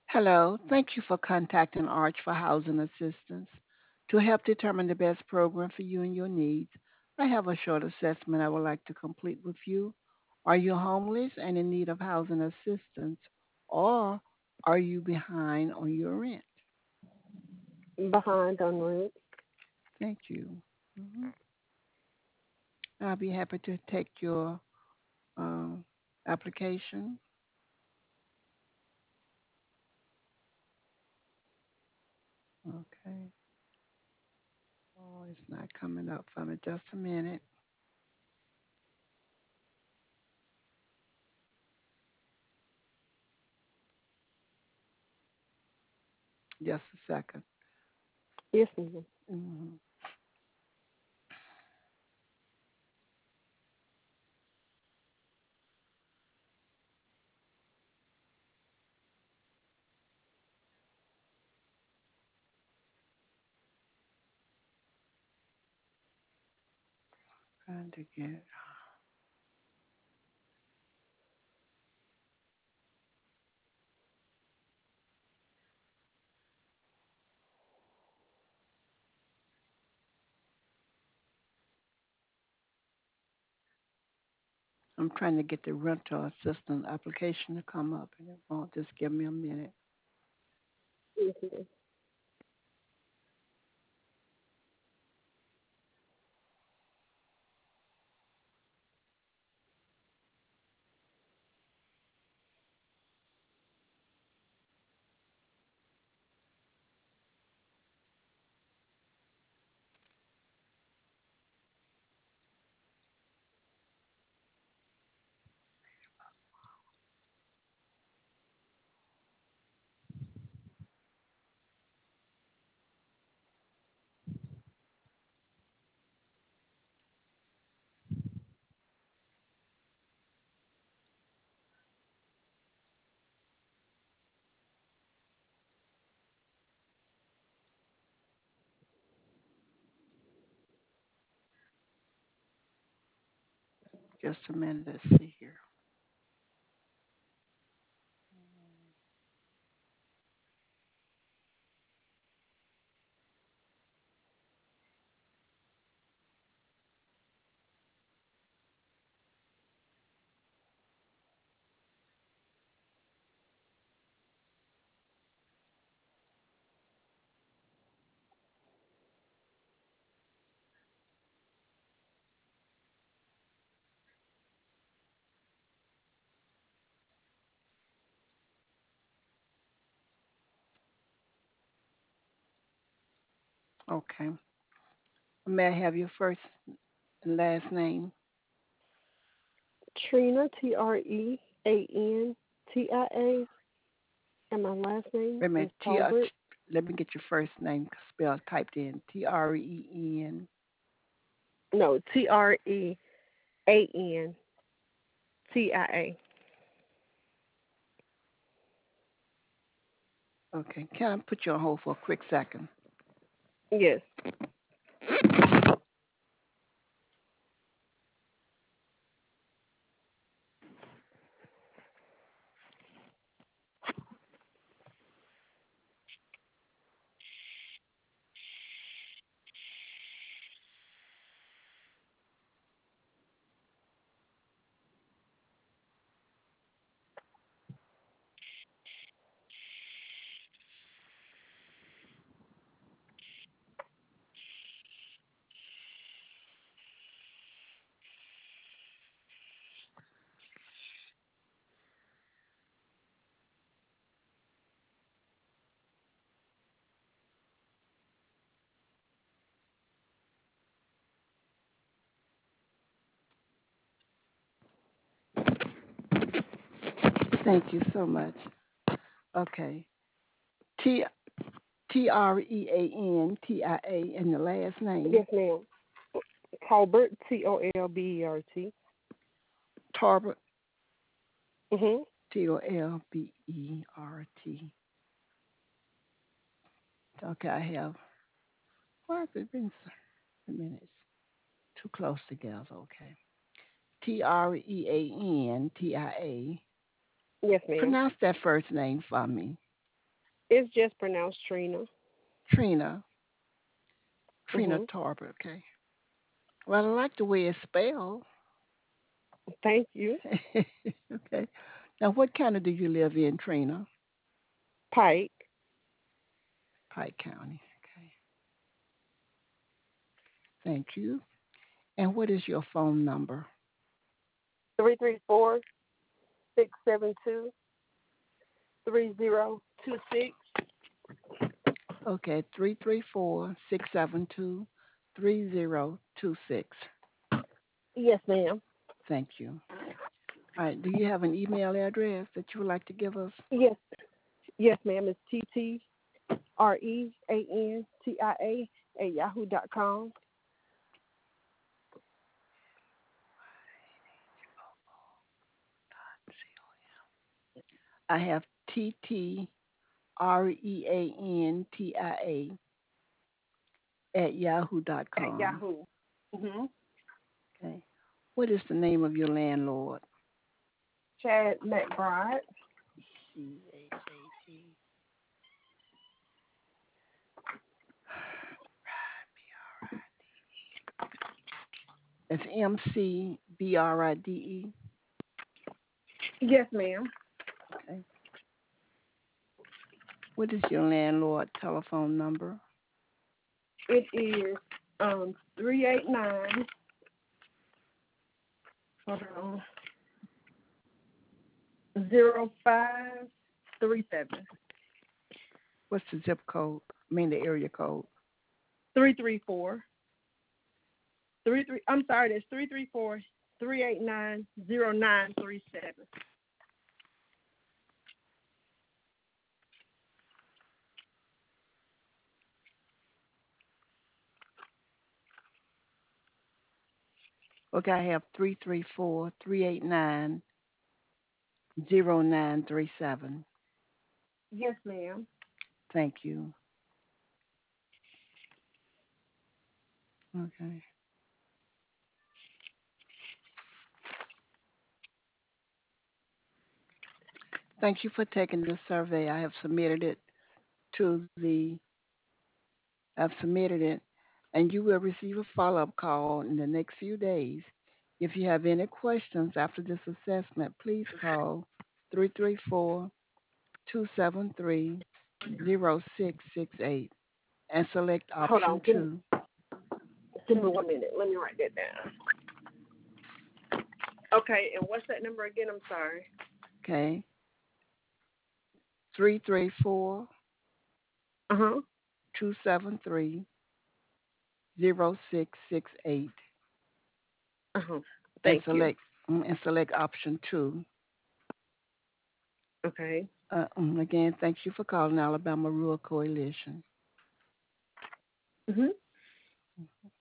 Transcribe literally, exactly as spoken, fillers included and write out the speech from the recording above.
Hello, thank you for contacting Arch for housing assistance. To help determine the best program for you and your needs, I have a short assessment I would like to complete with you. Are you homeless and in need of housing assistance, or are you behind on your rent? Behind on rent. Thank you. Mhm. I'll be happy to take your um, application. Okay. Oh, it's not coming up for me. Just a minute. Just a second. Yes, ma'am. Mhm. Trying to get. I'm trying to get the rental assistant application to come up, and it won't. Just give me a minute. Yes, ma'am. Just a minute. Let's see here. Okay. May I have your first and last name? Trina, T R E A N T I A, and my last name Wait a is minute. T. Uh, Talbert. t- let me get your first name spelled typed in. T R E N. No, T R E A N T I A. Okay. Can I put you on hold for a quick second? Yes. Thank you so much. Okay. T T R E A N T I A and the last name. Yes, ma'am. Talbert, T O L B E R T. Tarbert. Mhm. T O L B E R T. Okay, I have. Why has it been so many minutes? Too close together. Okay. T R E A N T I A. Yes, ma'am. Pronounce that first name for me. It's just pronounced Trina. Trina. Trina Mhm. Tarver. Okay. Well, I like the way it's spelled. Thank you. Okay. Now, what county do you live in, Trina? Pike. Pike County. Okay. Thank you. And what is your phone number? Three three four six seven two three zero two six. Okay, three three four, six seven two, three zero two six. Yes, ma'am. Thank you. All right, do you have an email address that you would like to give us? Yes. Yes, ma'am. It's T T R E A N T I A at yahoo dot com. I have T T R E A N T I A at yahoo dot At com. Yahoo. Mhm. Okay. What is the name of your landlord? Chad McBride. C H A D. It's M C B R I D E. Yes, ma'am. Okay. What is your landlord telephone number? It is um three eight nine. Hold on. Zero five three seven What's the zip code? I mean the area code. three three four three three. I'm sorry. That's three three four three eight nine zero nine three seven. Okay, I have three three four, three eight nine, zero nine three seven. Yes, ma'am. Thank you. Okay. Thank you for taking this survey. I have submitted it to the, I've submitted it, and you will receive a follow-up call in the next few days. If you have any questions after this assessment, please call three three four, two seven three, zero six six eight and select Hold option on. Give me, two. give me one minute. Let me write that down. Okay. And what's that number again? I'm sorry. Okay. Three three four, Uh huh. two seven three, zero six six eight Uh huh. and Thank you. select mm, and select option two. Okay. Uh, mm, again, thank you for calling Alabama Rural Coalition. Mhm.